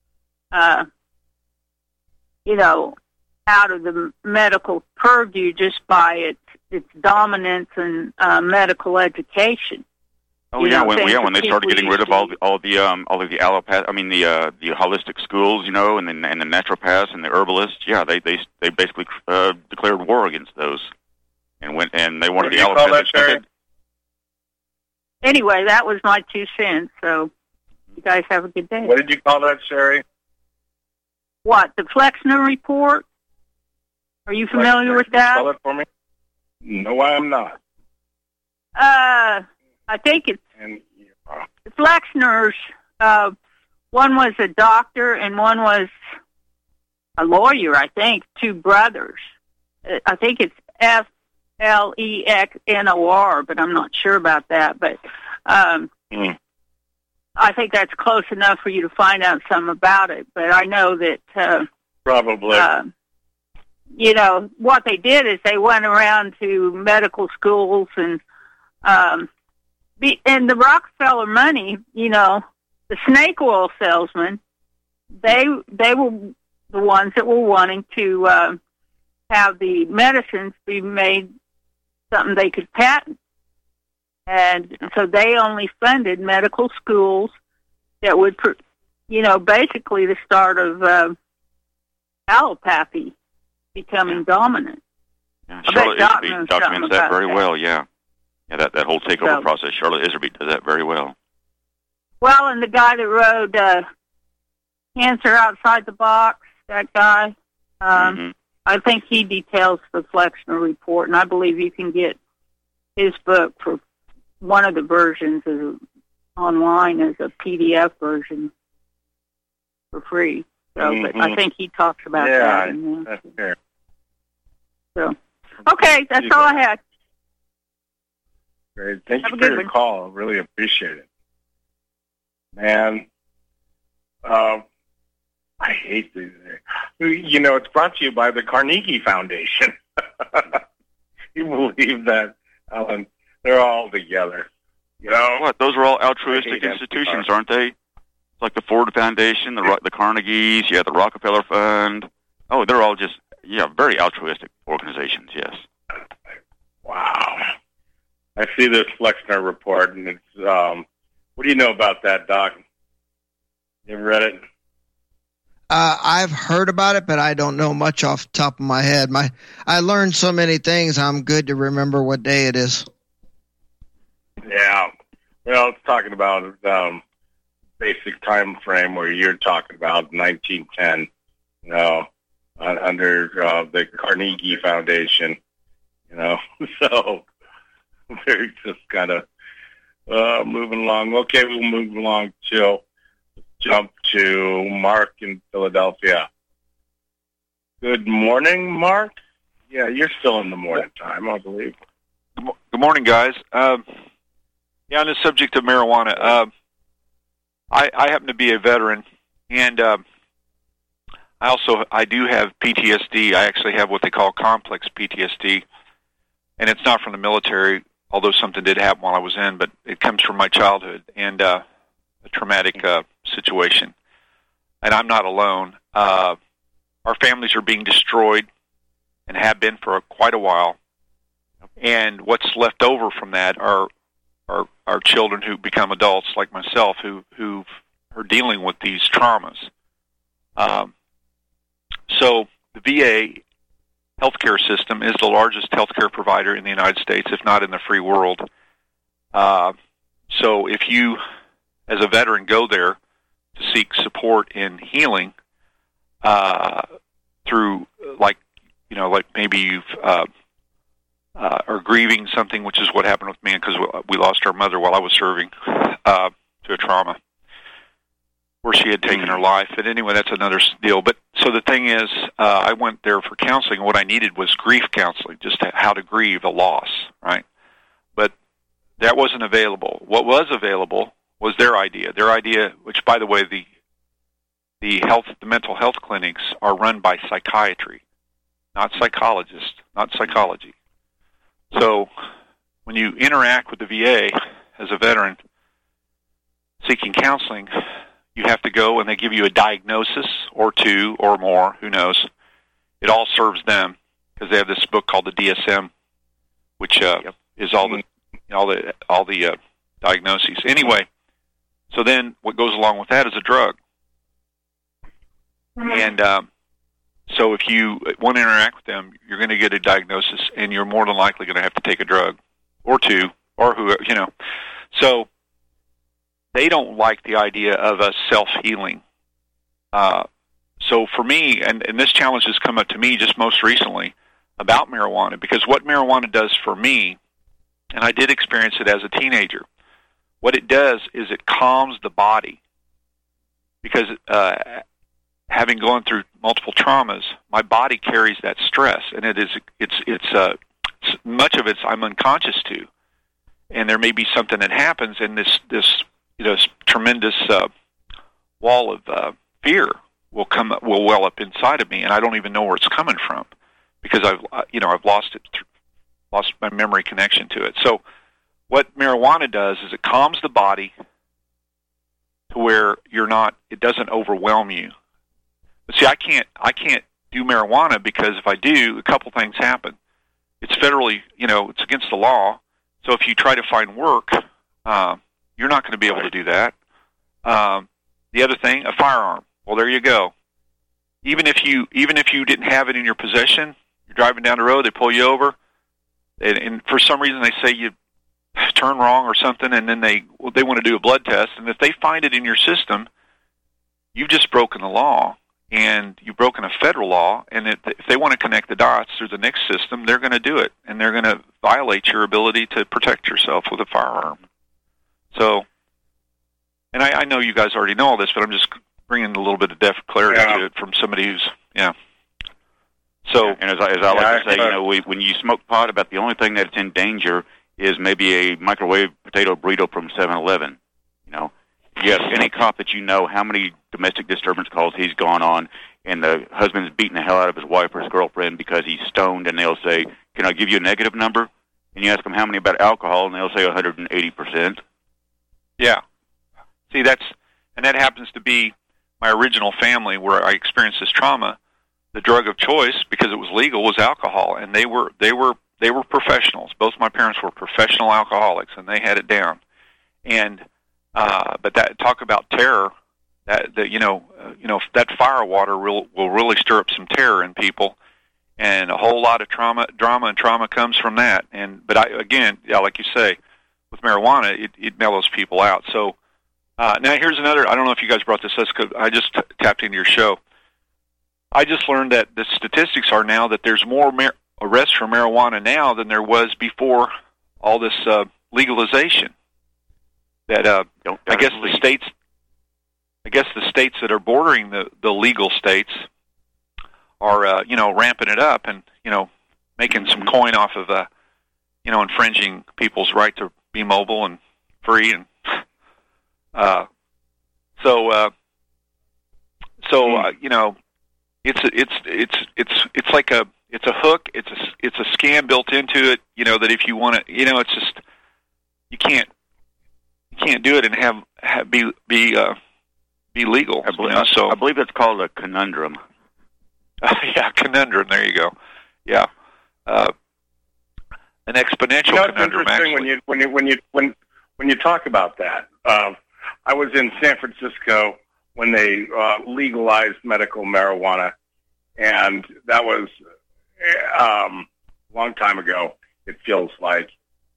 out of the medical purview just by its dominance in medical education. Oh yeah, when they started getting rid of all the allopath, the holistic schools, and the naturopaths and the herbalists. Yeah, they basically declared war against those, and they wanted the allopathic. Anyway, that was my 2 cents. So you guys have a good day. What did you call that, Sherry? What, the Flexner report? Are you familiar with that? Spell it for me. No, I am not. I think it's the Flexners. One was a doctor and one was a lawyer, I think, 2 brothers. I think it's Flexnor, but I'm not sure about that. But I think that's close enough for you to find out something about it. But I know that... Probably. What they did is they went around to medical schools and the Rockefeller money, the snake oil salesmen, they were the ones that were wanting to have the medicines be made something they could patent. And so they only funded medical schools that would, basically the start of allopathy becoming dominant. Yeah, Charlotte Iserby documents that very well, yeah. Yeah, that whole takeover process, Charlotte Iserby does that very well. Well, and the guy that wrote Cancer Outside the Box, that guy, I think he details the Flexner report, and I believe you can get his book for one of the versions online as a PDF version for free. So, but I think he talks about that. Yeah, that's fair. So, okay, that's all I had. Great. Thank you for your call. I really appreciate it. Man, I hate these. You know, it's brought to you by the Carnegie Foundation. You believe that, Alan? They're all together. You know what? Those are all altruistic institutions, aren't they? It's like the Ford Foundation, the Carnegies, the Rockefeller Fund. Oh, they're all just very altruistic organizations. Yes. Wow. I see this Flexner report, and it's what do you know about that, Doc? You ever read it? I've heard about it, but I don't know much off the top of my head. I learned so many things. I'm good to remember what day it is. Yeah. Well, it's talking about basic time frame where you're talking about 1910. You know, under the Carnegie Foundation. You know, so they're just kind of moving along. Okay, we'll move along to jump to Mark in Philadelphia. Good morning, Mark. Yeah, you're still in the morning time, I believe. Good morning, guys. On the subject of marijuana, I happen to be a veteran, and I do have PTSD. I actually have what they call complex PTSD, and it's not from the military, although something did happen while I was in, but it comes from my childhood and a traumatic situation. And I'm not alone. Our families are being destroyed and have been for quite a while. And what's left over from that are children who become adults like myself who are dealing with these traumas. So the VA healthcare system is the largest healthcare provider in the United States, if not in the free world. So if you, as a veteran, go there to seek support in healing through, like maybe you've are grieving something, which is what happened with me, because we lost our mother while I was serving to a trauma where she had taken her life. But anyway, that's another deal. But so the thing is, I went there for counseling. What I needed was grief counseling, just how to grieve a loss, right? But that wasn't available. What was available was their idea. Their idea, which, by the way, the mental health clinics are run by psychiatry, not psychologists, not psychology. So when you interact with the VA as a veteran seeking counseling, you have to go and they give you a diagnosis or two or more, who knows. It all serves them because they have this book called the DSM, which is all the diagnoses. Anyway, so then what goes along with that is a drug. And so if you want to interact with them, you're going to get a diagnosis, and you're more than likely going to have to take a drug or two, or So they don't like the idea of us self-healing. So for me, and this challenge has come up to me just most recently about marijuana, because what marijuana does for me, and I did experience it as a teenager, what it does is it calms the body. Because having gone through multiple traumas, my body carries that stress, and it's much of it I'm unconscious to, and there may be something that happens, and this tremendous wall of fear will well up inside of me, and I don't even know where it's coming from, because I've lost my memory connection to it. So what marijuana does is it calms the body to where it doesn't overwhelm you. But see, I can't do marijuana, because if I do, a couple things happen. It's federally, it's against the law. So if you try to find work, you're not going to be able to do that. The other thing, a firearm. Well, there you go. Even if you didn't have it in your possession, you're driving down the road, they pull you over, and for some reason they say you turn wrong or something, and then they want to do a blood test, and if they find it in your system, you've just broken the law, and you've broken a federal law, and if they want to connect the dots through the NICS system, they're going to do it, and they're going to violate your ability to protect yourself with a firearm. So, and I know you guys already know all this, but I'm just bringing a little bit of clarity to it from somebody who's So, and as I like to say, when you smoke pot, about the only thing that's in danger is maybe a microwave potato burrito from 7-Eleven. Yes, any cop that you know how many domestic disturbance calls he's gone on, and the husband's beating the hell out of his wife or his girlfriend because he's stoned, and they'll say, "Can I give you a negative number?" And you ask them how many about alcohol, and they'll say 180%. Yeah. See, that happens to be my original family where I experienced this trauma. The drug of choice, because it was legal, was alcohol, and they were professionals. Both my parents were professional alcoholics, and they had it down. And but that talk about terror, that that fire water will really stir up some terror in people, and a whole lot of drama comes from that. But like you say, with marijuana, it mellows people out. So now here's another. I don't know if you guys brought this up because I just tapped into your show. I just learned that the statistics are now that there's more arrests for marijuana now than there was before all this legalization. That I guess the states that are bordering the legal states are ramping it up and making some coin off of infringing people's right to be mobile and free and it's like a hook, it's a scam built into it, that if you want to, it's just you can't do it and be legal. I believe that's called a conundrum. Yeah, conundrum. There you go. Yeah, an exponential conundrum. It's interesting when you talk about that. I was in San Francisco when they legalized medical marijuana, and that was a long time ago. It feels like.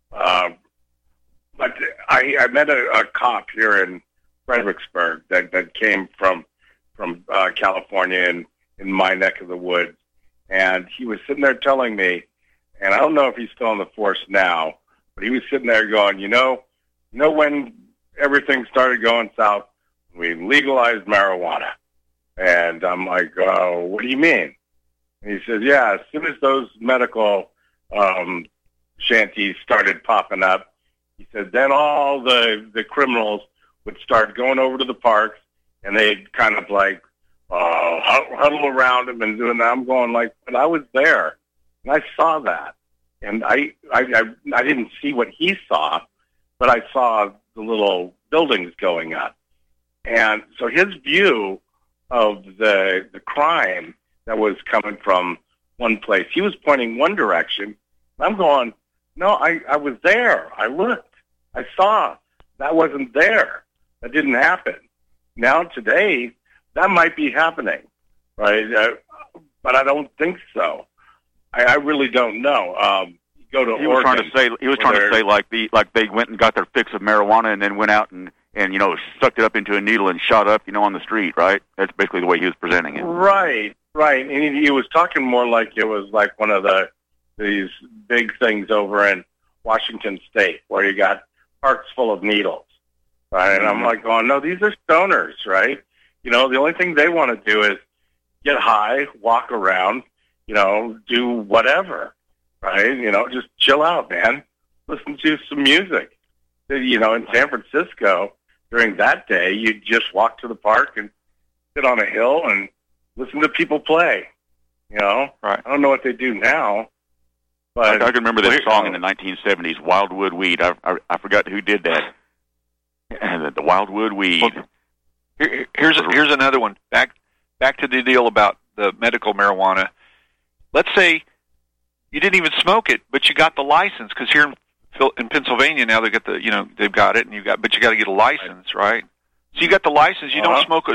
But I met a cop here in Fredericksburg that came from California and in my neck of the woods, and he was sitting there telling me, and I don't know if he's still on the force now, but he was sitting there going, when everything started going south, we legalized marijuana, and I'm like, what do you mean? And he says, yeah, as soon as those medical shanties started popping up, he said, then all the criminals would start going over to the parks, and they'd kind of like huddle around him and doing that. I'm going like, but I was there, and I saw that, and I didn't see what he saw, but I saw the little buildings going up, and so his view of the crime that was coming from one place, he was pointing one direction. I'm going, no, I was there. I looked. I saw. That wasn't there. That didn't happen. Now, today, that might be happening, right? But I don't think so. I really don't know. Go to He Oregon. Was trying to say like they went and got their fix of marijuana and then went out and sucked it up into a needle and shot up, on the street, right? That's basically the way he was presenting it. Right. And he was talking more like it was like one of these big things over in Washington State where you got parks full of needles, right? And I'm like, no, these are stoners, right? The only thing they want to do is get high, walk around, do whatever, right? Just chill out, man. Listen to some music. In San Francisco, during that day, you'd just walk to the park and sit on a hill and listen to people play, Right. I don't know what they do now. But I can remember this song in the 1970s, Wildwood Weed. I forgot who did that. The Wildwood Weed. Well, here's another one. Back to the deal about the medical marijuana. Let's say you didn't even smoke it, but you got the license, because here in Pennsylvania now they've got got it, and but you got to get a license, right? So you got the license. You don't smoke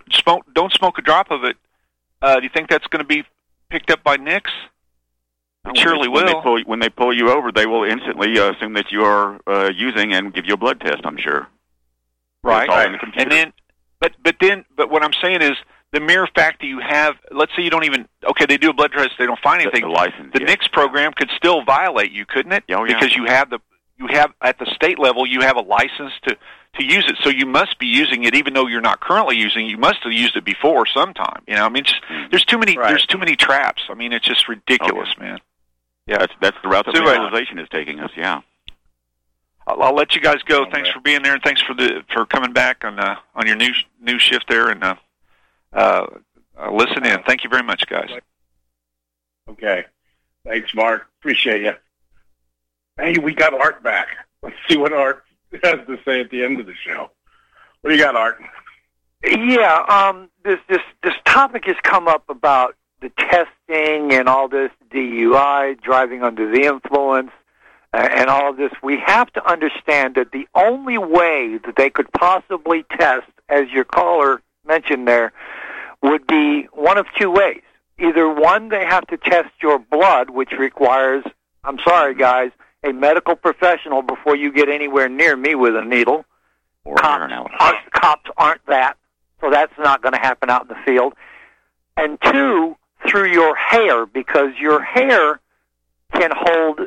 a drop of it. Do you think that's going to be picked up by NICS? It surely will. When they pull you over, they will instantly assume that you are using and give you a blood test, I'm sure. Right. And then, but what I'm saying is the mere fact that you have, let's say you don't even, they do a blood test, they don't find anything. The license. The NICS program could still violate you, couldn't it? Oh, yeah. Because you have at the state level, you have a license to use it. So you must be using it, even though you're not currently using it. You must have used it before sometime. You know, I mean, there's too many traps. I mean, it's just ridiculous, man. Yeah, that's the route that legalization is taking us. Yeah. I'll let you guys go. Thanks for being there, and thanks for coming back on your new shift there, and listen in. Thank you very much, guys. Okay. Thanks, Mark. Appreciate you. Hey, we got Art back. Let's see what Art has to say at the end of the show. What do you got, Art? Yeah, this topic has come up about the testing and all this DUI, driving under the influence, and all of this. We have to understand that the only way that they could possibly test, as your caller mentioned there, would be one of two ways. Either one, they have to test your blood, which requires, I'm sorry, guys, a medical professional before you get anywhere near me with a needle. Or cops aren't that, so that's not going to happen out in the field. And two, through your hair, because your hair can hold,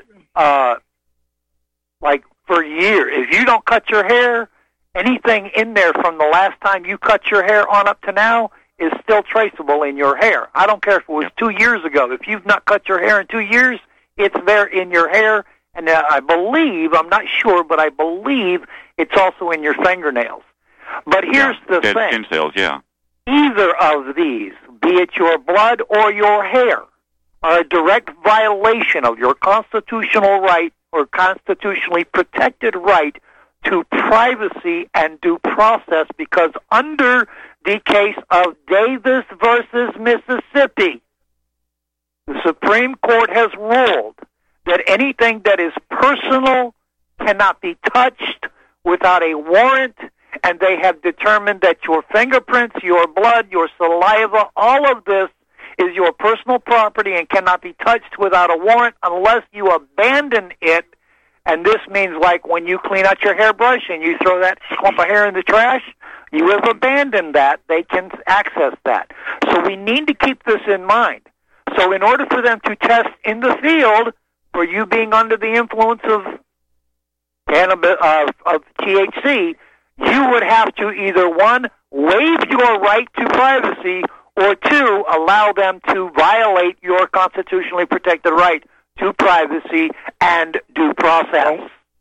like, for years. If you don't cut your hair, anything in there from the last time you cut your hair on up to now is still traceable in your hair. I don't care if it was 2 years ago. If you've not cut your hair in 2 years, it's there in your hair. And I believe, I'm not sure, but I believe it's also in your fingernails. But here's the thing. Skin cells, yeah. Either of these, be it your blood or your hair, are a direct violation of your constitutional right or constitutionally protected right to privacy and due process, because under the case of Davis versus Mississippi, the Supreme Court has ruled that anything that is personal cannot be touched without a warrant, and they have determined that your fingerprints, your blood, your saliva, all of this is your personal property and cannot be touched without a warrant unless you abandon it. And this means, like, when you clean out your hairbrush and you throw that clump of hair in the trash, you have abandoned that. They can access that. So we need to keep this in mind. So in order for them to test in the field for you being under the influence of cannabis, of THC, you would have to either, one, waive your right to privacy, or two, allow them to violate your constitutionally protected right to privacy and due process.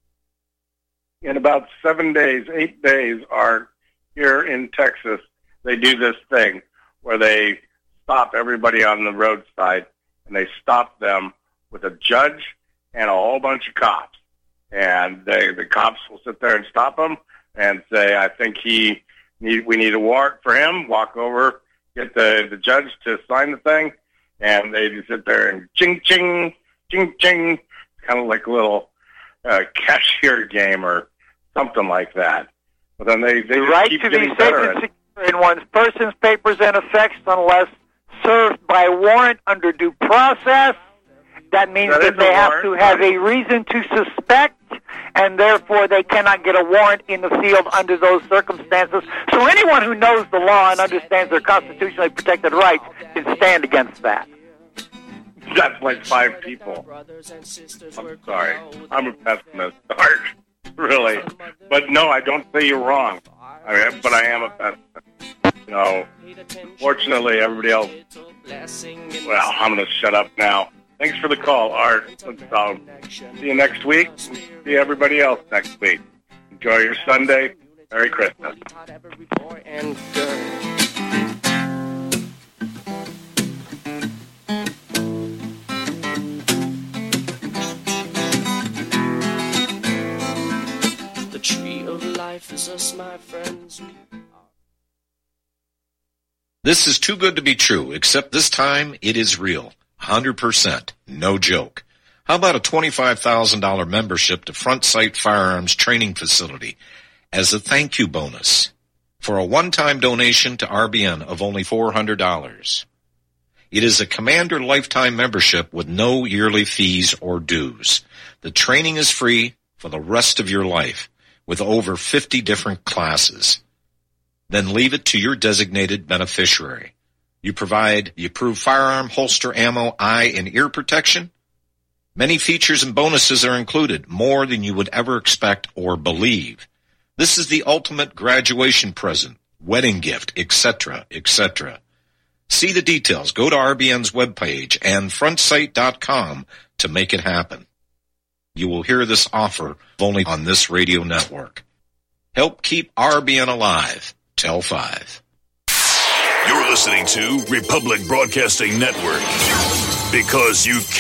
In about 7 days, 8 days, are here in Texas, they do this thing where they stop everybody on the roadside, and they stop them with a judge and a whole bunch of cops. And the cops will sit there and stop them and say, I think we need a warrant for him. Walk over, get the judge to sign the thing, and they just sit there and ching, ching, ching, ching, kind of like a little cashier game or something like that. But then they the right keep to be getting safe better and secure in one's persons, papers, and effects unless served by warrant under due process. That means that they have to have a reason to suspect, and therefore they cannot get a warrant in the field under those circumstances. So anyone who knows the law and understands their constitutionally protected rights can stand against that. That's like 5 people. I'm sorry. I'm a pessimist, Art. Really. But no, I don't say you're wrong. But I am a pessimist. You know, fortunately, everybody else... Well, I'm going to shut up now. Thanks for the call, Art. Let's see you next week. See everybody else next week. Enjoy your Sunday. Merry Christmas. The tree of life is us, my friends. This is too good to be true, except this time it is real. 100%. No joke. How about a $25,000 membership to Front Sight Firearms Training Facility as a thank you bonus for a one-time donation to RBN of only $400? It is a Commander lifetime membership with no yearly fees or dues. The training is free for the rest of your life with over 50 different classes. Then leave it to your designated beneficiary. You provide the approved firearm, holster, ammo, eye, and ear protection. Many features and bonuses are included, more than you would ever expect or believe. This is the ultimate graduation present, wedding gift, etc., etc. See the details. Go to RBN's webpage and frontsight.com to make it happen. You will hear this offer only on this radio network. Help keep RBN alive. Tell 5. You're listening to Republic Broadcasting Network, because you